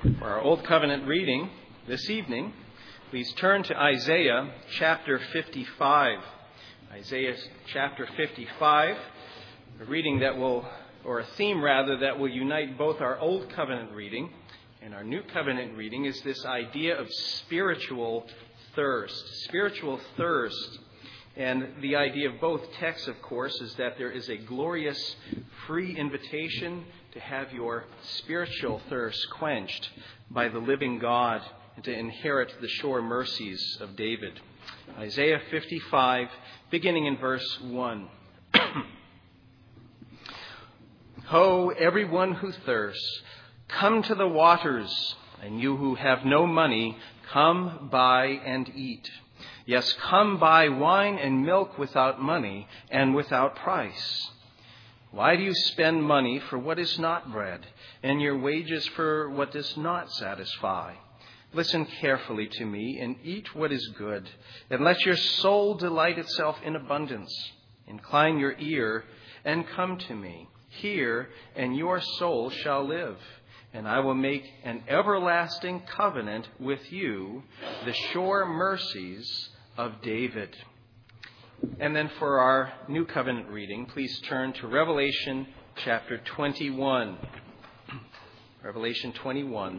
For our Old Covenant reading this evening, please turn to Isaiah chapter 55. Isaiah chapter 55, a reading that will, or a theme rather, that will unite both our Old Covenant reading and our New Covenant reading is this idea of spiritual thirst. Spiritual thirst. And the idea of both texts, of course, is that there is a glorious free invitation to have your spiritual thirst quenched by the living God and to inherit the sure mercies of David. Isaiah 55, beginning in verse 1. Ho, everyone who thirsts, come to the waters, and you who have no money, come buy and eat. Yes, come buy wine and milk without money and without price. Why do you spend money for what is not bread, and your wages for what does not satisfy? Listen carefully to me, and eat what is good, and let your soul delight itself in abundance. Incline your ear, and come to me. Hear, and your soul shall live. And I will make an everlasting covenant with you, the sure mercies of David. And then for our New Covenant reading, please turn to Revelation chapter 21. Revelation 21.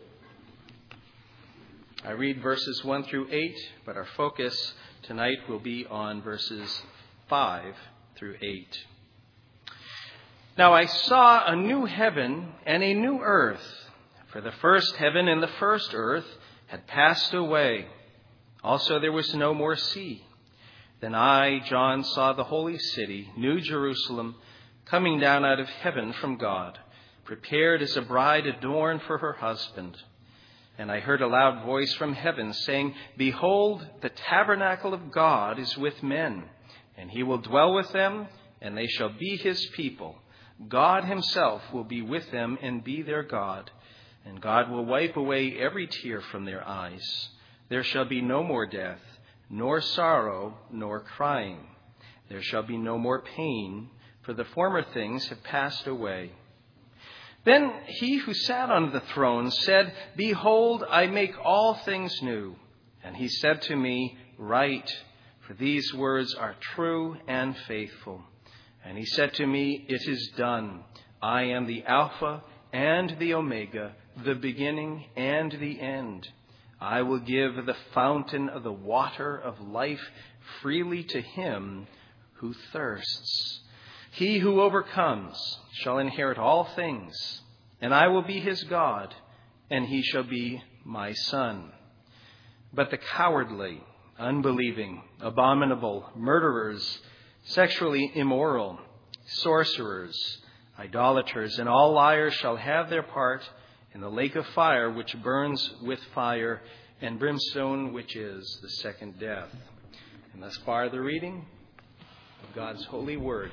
I read verses 1 through 8, but our focus tonight will be on verses 5 through 8. Now I saw a new heaven and a new earth, for the first heaven and the first earth had passed away. Also there was no more sea. Then I, John, saw the holy city, New Jerusalem, coming down out of heaven from God, prepared as a bride adorned for her husband. And I heard a loud voice from heaven saying, Behold, the tabernacle of God is with men, and he will dwell with them, and they shall be his people. God himself will be with them and be their God, and God will wipe away every tear from their eyes. There shall be no more death, nor sorrow, nor crying. There shall be no more pain, for the former things have passed away. Then he who sat on the throne said, Behold, I make all things new. And he said to me, Write, for these words are true and faithful. And he said to me, It is done. I am the Alpha and the Omega, the beginning and the end. I will give the fountain of the water of life freely to him who thirsts. He who overcomes shall inherit all things, and I will be his God, and he shall be my son. But the cowardly, unbelieving, abominable, murderers, sexually immoral, sorcerers, idolaters, and all liars shall have their part in the lake of fire, which burns with fire, and brimstone, which is the second death. And thus far the reading of God's holy word.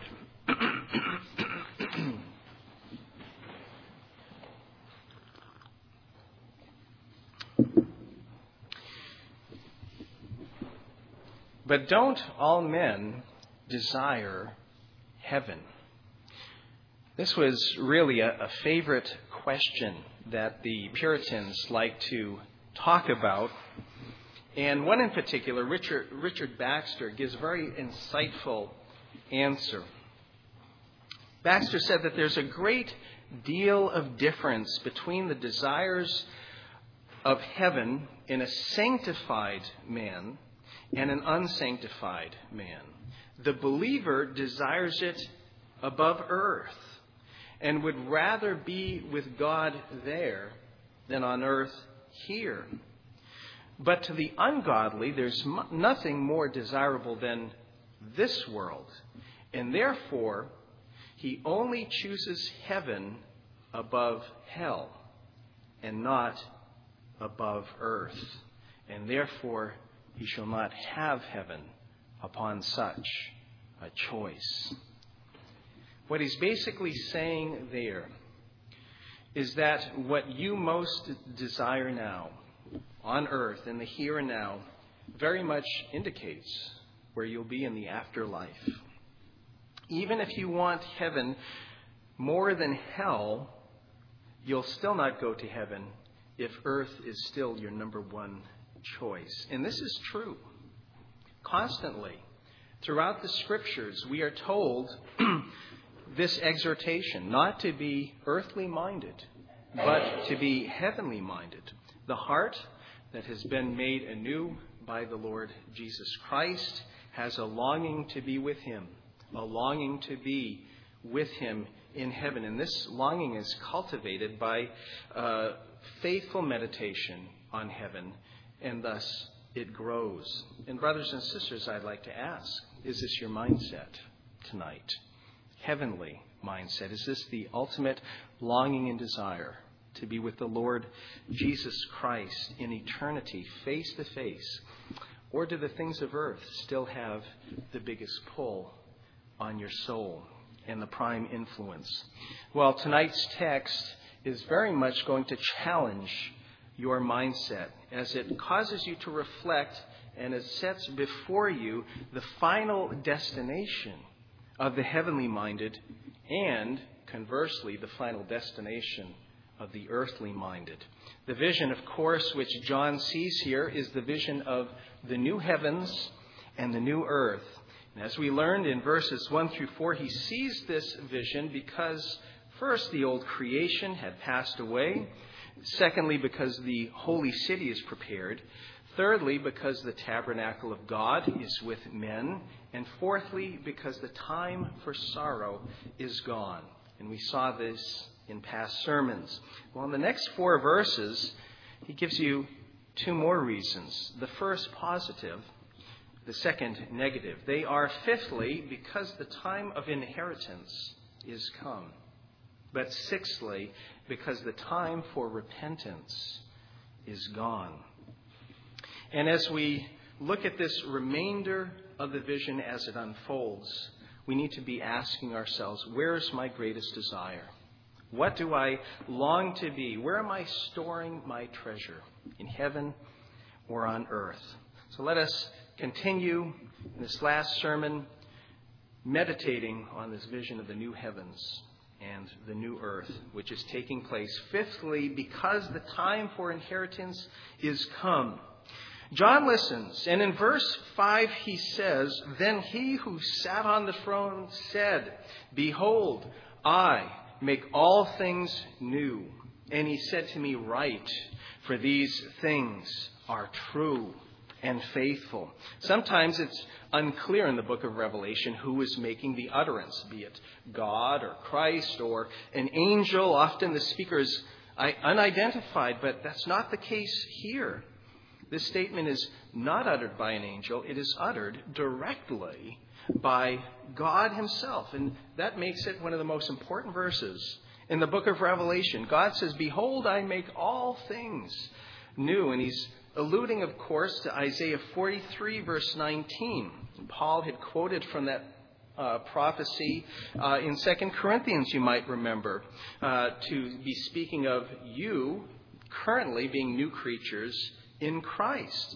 But don't all men desire heaven? This was really a favorite question that the Puritans liked to talk about. And one in particular, Richard Baxter, gives a very insightful answer. Baxter said that there's a great deal of difference between the desires of heaven in a sanctified man and an unsanctified man. The believer desires it above earth and would rather be with God there than on earth here. But to the ungodly, there's nothing more desirable than this world. And therefore, he only chooses heaven above hell and not above earth. And therefore, he shall not have heaven upon such a choice. What he's basically saying there is that what you most desire now on earth in the here and now very much indicates where you'll be in the afterlife. Even if you want heaven more than hell, you'll still not go to heaven if earth is still your number one choice. And this is true. Constantly, throughout the Scriptures, we are told this exhortation, not to be earthly minded, but to be heavenly minded. The heart that has been made anew by the Lord Jesus Christ has a longing to be with him, a longing to be with him in heaven. And this longing is cultivated by faithful meditation on heaven, and thus it grows. And brothers and sisters, I'd like to ask, is this your mindset tonight? Heavenly mindset. Is this the ultimate longing and desire to be with the Lord Jesus Christ in eternity, face to face? Or do the things of earth still have the biggest pull on your soul and the prime influence? Well, tonight's text is very much going to challenge your mindset as it causes you to reflect, and it sets before you the final destination of the heavenly minded, and conversely, the final destination of the earthly minded. The vision, of course, which John sees here is the vision of the new heavens and the new earth. And as we learned in verses 1 through 4, he sees this vision because, first, the old creation had passed away. Secondly, because the holy city is prepared. Thirdly, because the tabernacle of God is with men. And fourthly, because the time for sorrow is gone. And we saw this in past sermons. Well, in the next 4 verses, he gives you 2 more reasons. The first positive, the second negative. They are, fifthly, because the time of inheritance is come. But sixthly, because the time for repentance is gone. And as we look at this remainder of the vision as it unfolds, we need to be asking ourselves, where is my greatest desire? What do I long to be? Where am I storing my treasure? In heaven or on earth? So let us continue in this last sermon meditating on this vision of the new heavens and the new earth, which is taking place. Fifthly, because the time for inheritance is come. John listens, and in verse 5 he says, "Then he who sat on the throne said, 'Behold, I make all things new.' And he said to me, 'Write, for these things are true and faithful.'" Sometimes it's unclear in the book of Revelation who is making the utterance, be it God or Christ or an angel. Often the speaker is unidentified, but that's not the case here. This statement is not uttered by an angel. It is uttered directly by God himself. And that makes it one of the most important verses in the book of Revelation. God says, "Behold, I make all things new." And he's alluding, of course, to Isaiah 43, verse 19. Paul had quoted from that prophecy in 2 Corinthians, you might remember, to be speaking of you currently being new creatures in Christ,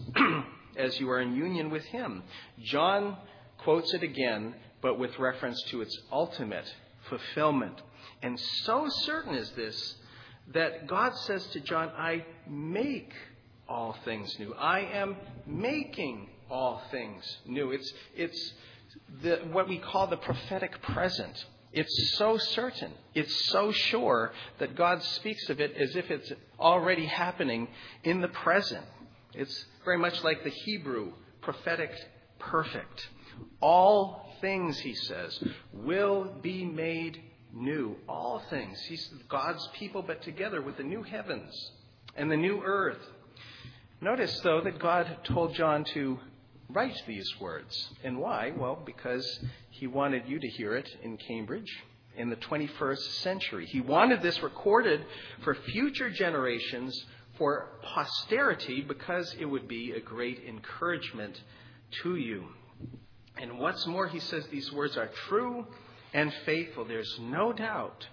as you are in union with him. John quotes it again, but with reference to its ultimate fulfillment. And so certain is this that God says to John, "I make all things new. I am making all things new." It's what we call the prophetic present. It's so certain, it's so sure that God speaks of it as if it's already happening in the present. It's very much like the Hebrew prophetic perfect. All things, he says, will be made new. All things. He's God's people, but together with the new heavens and the new earth. Notice, though, that God told John to write these words. And why? Well, because he wanted you to hear it in Cambridge in the 21st century. He wanted this recorded for future generations, for posterity, because it would be a great encouragement to you. And what's more, he says these words are true and faithful. There's no doubt,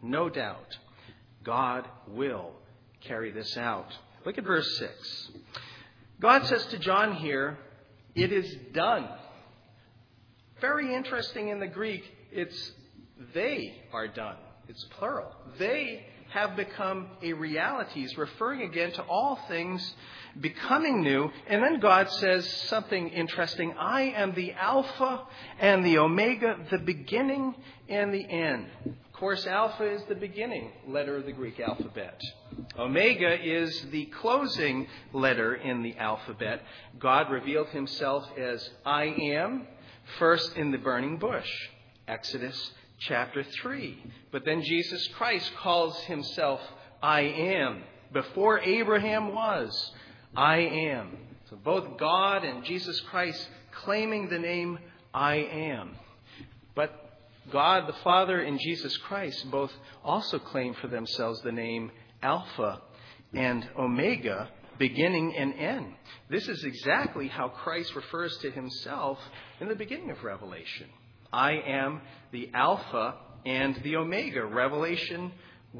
God will carry this out. Look at verse 6. God says to John here, "It is done." Very interesting in the Greek, it's they are done. It's plural. They have become a reality. He's referring again to all things becoming new. And then God says something interesting. I am the Alpha and the Omega, the beginning and the end. Of course, Alpha is the beginning letter of the Greek alphabet. Omega is the closing letter in the alphabet. God revealed himself as I am, first in the burning bush, Exodus chapter 3. But then Jesus Christ calls himself I am. Before Abraham was, I am. So both God and Jesus Christ claiming the name I am. But God the Father and Jesus Christ both also claim for themselves the name Alpha and Omega, beginning and end. This is exactly how Christ refers to himself in the beginning of Revelation. I am the Alpha and the Omega, Revelation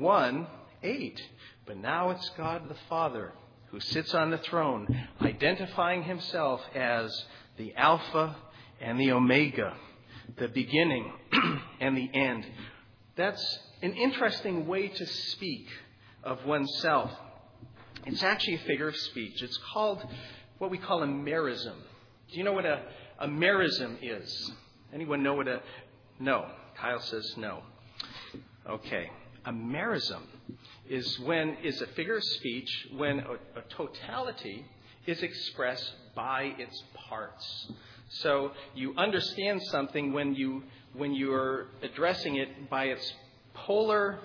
1:8. But now it's God the Father who sits on the throne, identifying himself as the Alpha and the Omega, the beginning and the end. That's an interesting way to speak of oneself. It's actually a figure of speech. It's called what we call a merism. Do you know what a merism is? Anyone know what No. Kyle says no. Okay. A merism is a figure of speech when a totality is expressed by its parts. So you understand something when you're addressing it by its polar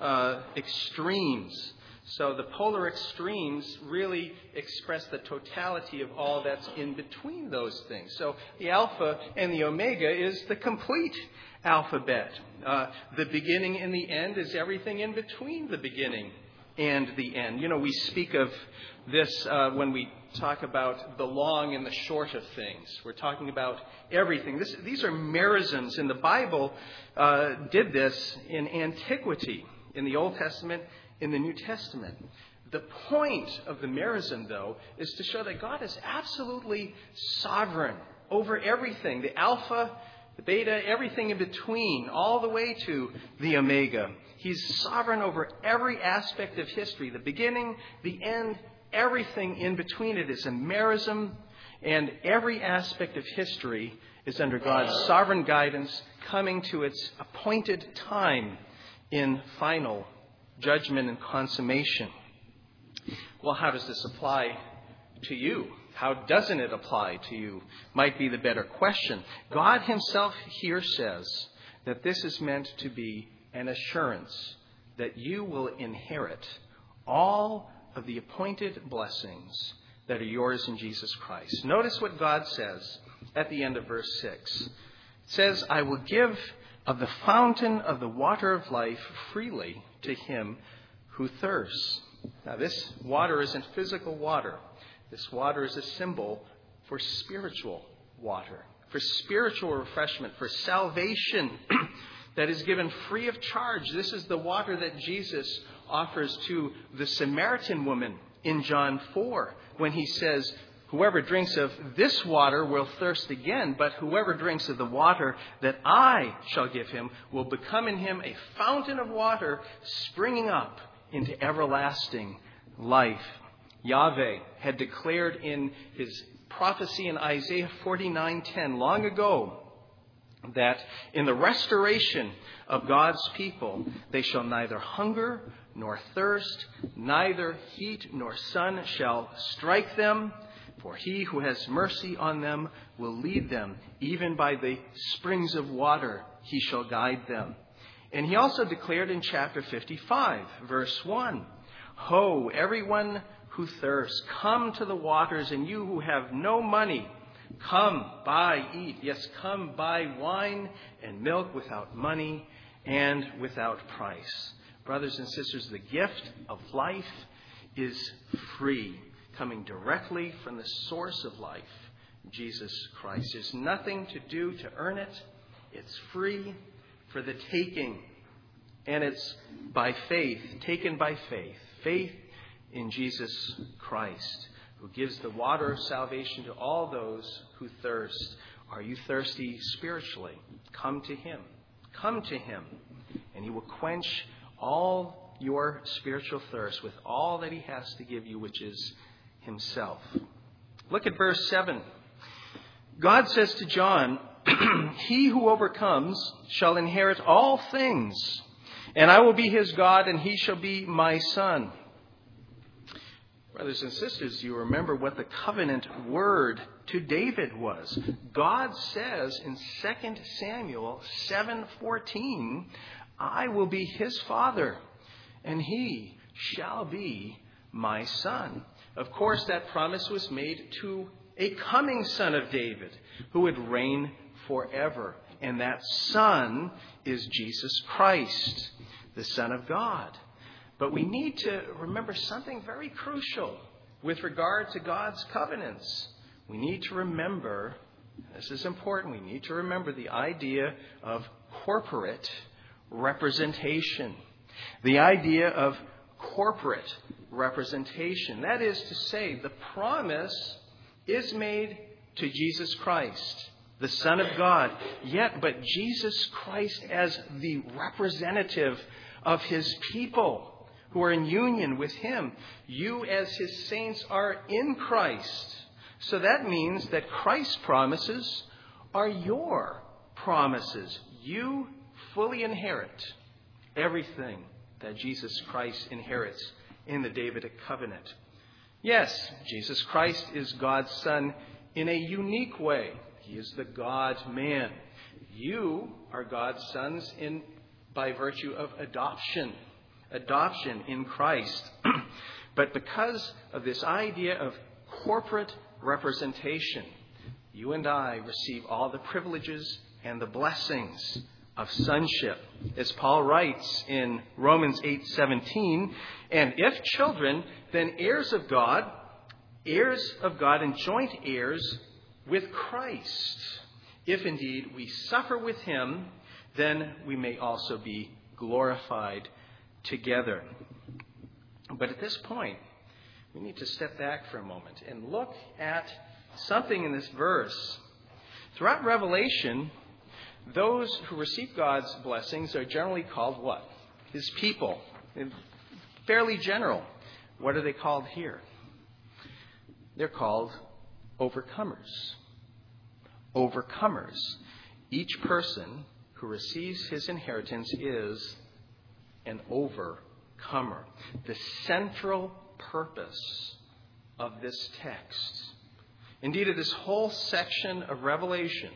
extremes. So the polar extremes really express the totality of all that's in between those things. So the Alpha and the Omega is the complete alphabet. The beginning and the end is everything in between the beginning and the end. You know, we speak of this when we talk about the long and the short of things. We're talking about everything. These are merisms, and the Bible did this in antiquity, in the Old Testament, in the New Testament. The point of the merism, though, is to show that God is absolutely sovereign over everything. The Alpha, the Beta, everything in between, all the way to the Omega. He's sovereign over every aspect of history. The beginning, the end, everything in between it is a merism, and every aspect of history is under God's sovereign guidance, coming to its appointed time in final judgment and consummation. Well, how does this apply to you? How doesn't it apply to you? Might be the better question. God himself here says that this is meant to be an assurance that you will inherit all of the appointed blessings that are yours in Jesus Christ. Notice what God says at the end of verse 6. It says, I will give of the fountain of the water of life freely to him who thirsts. Now, this water isn't physical water. This water is a symbol for spiritual water, for spiritual refreshment, for salvation that is given free of charge. This is the water that Jesus offers to the Samaritan woman in John 4 when he says, whoever drinks of this water will thirst again, but whoever drinks of the water that I shall give him will become in him a fountain of water springing up into everlasting life. Yahweh had declared in his prophecy in Isaiah 49:10 long ago that in the restoration of God's people, they shall neither hunger nor thirst, neither heat nor sun shall strike them. For he who has mercy on them will lead them, even by the springs of water he shall guide them. And he also declared in chapter 55, verse 1, Ho, everyone who thirsts, come to the waters, and you who have no money, come, buy, eat. Yes, come, buy wine and milk without money and without price. Brothers and sisters, the gift of life is free, coming directly from the source of life, Jesus Christ. There's nothing to do to earn it. It's free for the taking. And it's by faith, taken by faith. Faith in Jesus Christ, who gives the water of salvation to all those who thirst. Are you thirsty spiritually? Come to him. Come to him, and he will quench all your spiritual thirst with all that he has to give you, which is himself. Look at verse 7. God says to John, he who overcomes shall inherit all things, and I will be his God, and he shall be my son. Brothers and sisters, you remember what the covenant word to David was. God says in 2 Samuel 7:14, I will be his father, and he shall be my son. Of course, that promise was made to a coming son of David who would reign forever. And that son is Jesus Christ, the Son of God. But we need to remember something very crucial with regard to God's covenants. We need to remember, this is important, we need to remember the idea of corporate representation. The idea of corporate representation. That is to say, the promise is made to Jesus Christ, the Son of God. But Jesus Christ as the representative of his people who are in union with him. You as his saints are in Christ. So that means that Christ's promises are your promises. You fully inherit everything that Jesus Christ inherits in the Davidic covenant. Yes, Jesus Christ is God's Son in a unique way. He is the God-man. You are God's sons by virtue of adoption in Christ. But because of this idea of corporate representation, you and I receive all the privileges and the blessings of sonship. As Paul writes in Romans 8:17, and if children, then heirs of God and joint heirs with Christ. If indeed we suffer with him, then we may also be glorified together. But at this point, we need to step back for a moment and look at something in this verse. Throughout Revelation, those who receive God's blessings are generally called what? His people. Fairly general. What are they called here? They're called overcomers. Overcomers. Each person who receives his inheritance is an overcomer. The central purpose of this text, indeed of this whole section of Revelation,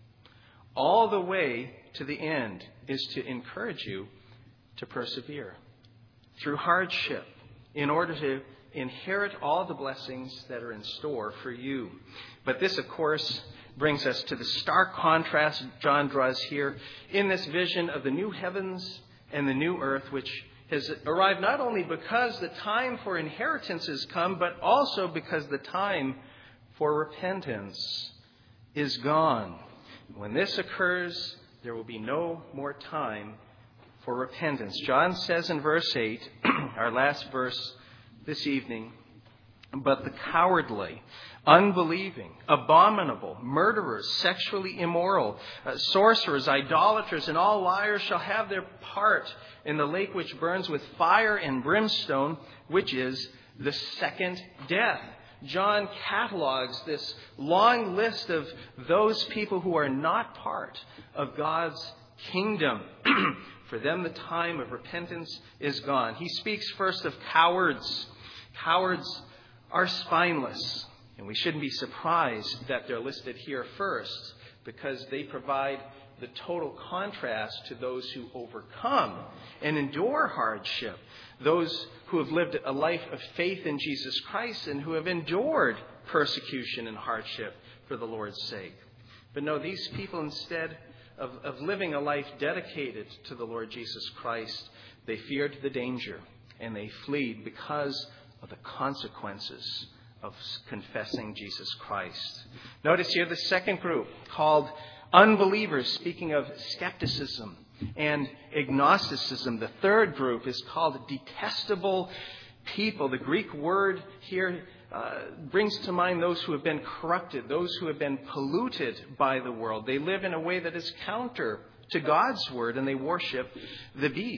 all the way to the end, is to encourage you to persevere through hardship in order to inherit all the blessings that are in store for you. But this, of course, brings us to the stark contrast John draws here in this vision of the new heavens and the new earth, which has arrived not only because the time for inheritance has come, but also because the time for repentance is gone. When this occurs, there will be no more time for repentance. John says in verse 8, our last verse this evening, but the cowardly, unbelieving, abominable, murderers, sexually immoral, sorcerers, idolaters, and all liars shall have their part in the lake which burns with fire and brimstone, which is the second death. John catalogs this long list of those people who are not part of God's kingdom. For them, the time of repentance is gone. He speaks first of cowards. Cowards are spineless, and we shouldn't be surprised that they're listed here first, because they provide the total contrast to those who overcome and endure hardship, those who have lived a life of faith in Jesus Christ and who have endured persecution and hardship for the Lord's sake. But no, these people, instead of living a life dedicated to the Lord Jesus Christ, they feared the danger and they fled because of the consequences of confessing Jesus Christ. Notice here the second group, called unbelievers, speaking of skepticism and agnosticism. The third group is called detestable people. The Greek word here brings to mind those who have been corrupted, those who have been polluted by the world. They live in a way that is counter to God's word, and they worship the beast.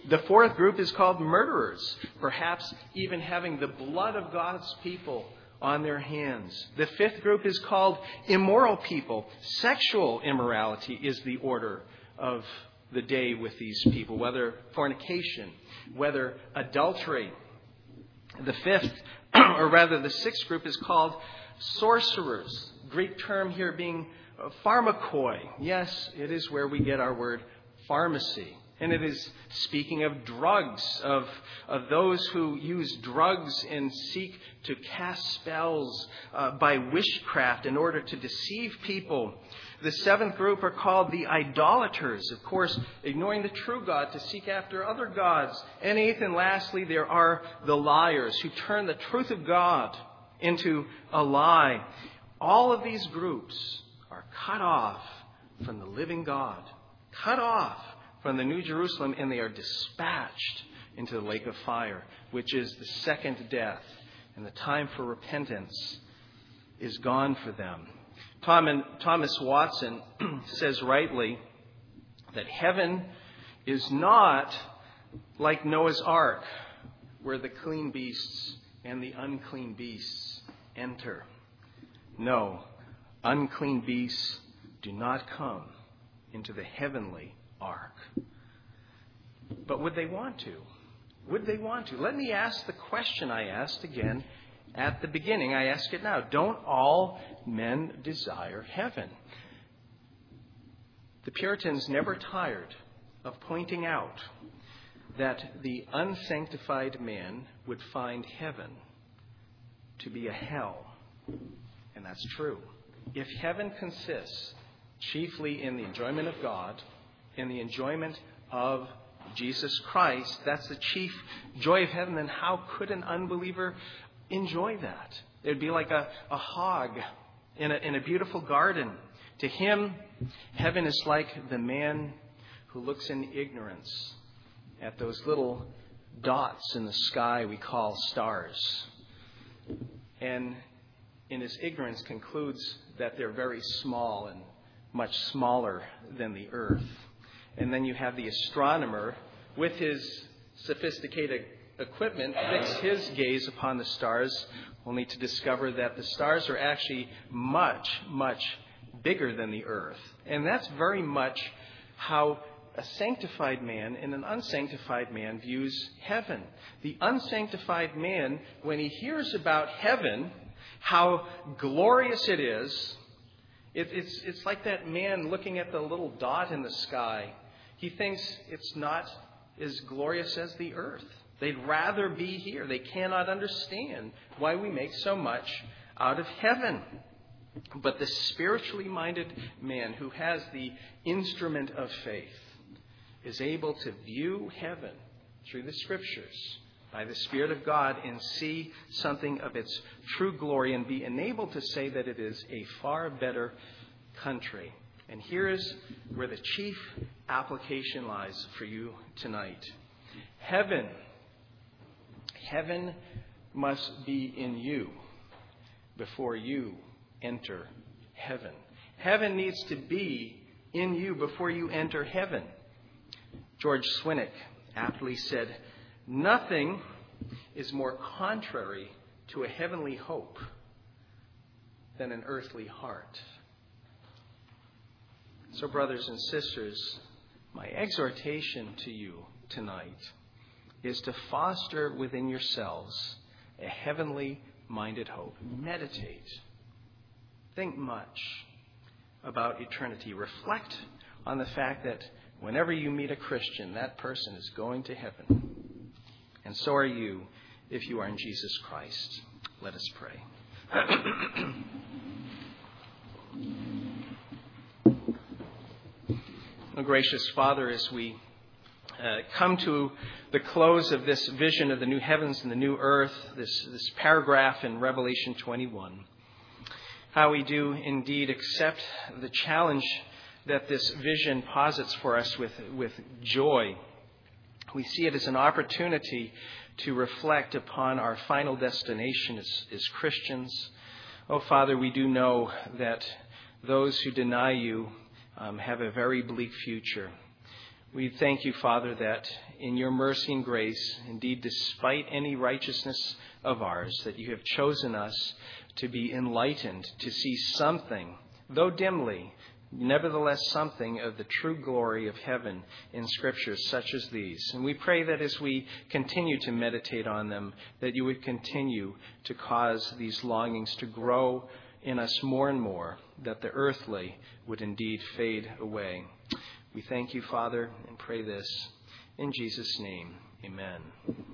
The fourth group is called murderers, perhaps even having the blood of God's people on their hands. The fifth group is called immoral people. Sexual immorality is the order of the day with these people, whether fornication, whether adultery. The fifth, or rather the sixth group is called sorcerers. Greek term here being pharmakoi. Yes, it is where we get our word pharmacy. And it is speaking of drugs, of those who use drugs and seek to cast spells by witchcraft in order to deceive people. The seventh group are called the idolaters, of course, ignoring the true God to seek after other gods. And eighth and lastly, there are the liars who turn the truth of God into a lie. All of these groups are cut off from the living God, cut off from the New Jerusalem, and they are dispatched into the lake of fire, which is the second death. And the time for repentance is gone for them. Thomas Watson says rightly that heaven is not like Noah's Ark, where the clean beasts and the unclean beasts enter. No, unclean beasts do not come into the heavenly ark. But would they want to? Would they want to? Let me ask the question I asked again at the beginning. I ask it now. Don't all men desire heaven? The Puritans never tired of pointing out that the unsanctified man would find heaven to be a hell. And that's true. If heaven consists chiefly in the enjoyment of God, in the enjoyment of Jesus Christ, that's the chief joy of heaven, then how could an unbeliever enjoy that? It would be like a hog in a beautiful garden. To him, heaven is like the man who looks in ignorance at those little dots in the sky we call stars, and in his ignorance concludes that they're very small and much smaller than the earth. And then you have the astronomer with his sophisticated equipment fix his gaze upon the stars, only to discover that the stars are actually much, much bigger than the earth. And that's very much how a sanctified man and an unsanctified man views heaven. The unsanctified man, when he hears about heaven, how glorious it is, it's like that man looking at the little dot in the sky. He thinks it's not as glorious as the earth. They'd rather be here. They cannot understand why we make so much out of heaven. But the spiritually minded man who has the instrument of faith is able to view heaven through the Scriptures by the Spirit of God and see something of its true glory and be enabled to say that it is a far better country. And here is where the chief application lies for you tonight. Heaven must be in you before you enter heaven. Heaven needs to be in you before you enter heaven. George Swinnock aptly said, "Nothing is more contrary to a heavenly hope than an earthly heart." So, brothers and sisters, my exhortation to you tonight is to foster within yourselves a heavenly minded hope. Meditate. Think much about eternity. Reflect on the fact that whenever you meet a Christian, that person is going to heaven. And so are you if you are in Jesus Christ. Let us pray. Oh, gracious Father, as we come to the close of this vision of the new heavens and the new earth, this paragraph in Revelation 21, how we do indeed accept the challenge that this vision posits for us with joy. We see it as an opportunity to reflect upon our final destination as Christians. Oh, Father, we do know that those who deny you have a very bleak future. We thank you, Father, that in your mercy and grace, indeed, despite any righteousness of ours, that you have chosen us to be enlightened, to see something, though dimly, nevertheless something of the true glory of heaven in scriptures such as these. And we pray that as we continue to meditate on them, that you would continue to cause these longings to grow in us more and more, that the earthly would indeed fade away. We thank you, Father, and pray this in Jesus' name. Amen.